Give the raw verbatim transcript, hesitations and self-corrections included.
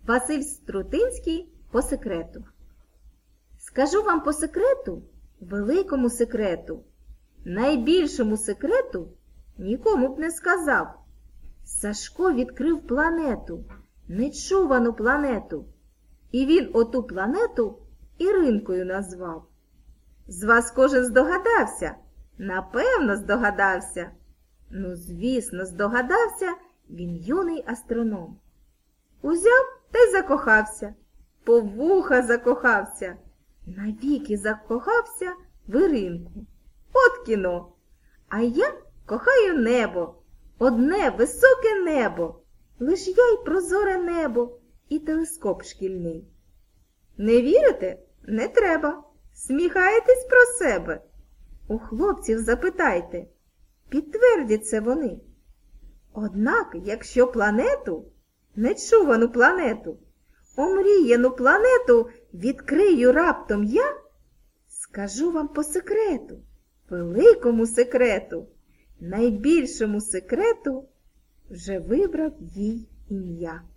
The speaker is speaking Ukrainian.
Василь Струтинський по секрету. Скажу вам по секрету, великому секрету, найбільшому секрету нікому б не сказав. Сашко відкрив планету, нечувану планету, і він оту планету Іринкою назвав. З вас кожен здогадався? Напевно, здогадався. Ну, звісно, здогадався він юний астроном. Узяв та й закохався, по вуха закохався, навіки закохався в Іринку. От кіно! А я кохаю небо, одне високе небо, лиш я й прозоре небо і телескоп шкільний. Не вірите? Не треба. Сміхаєтесь про себе? У хлопців запитайте, підтвердять це вони. Однак, якщо планету, нечувану планету, омріяну планету відкрию раптом я, скажу вам по секрету, великому секрету, найбільшому секрету, вже вибрав їй ім'я.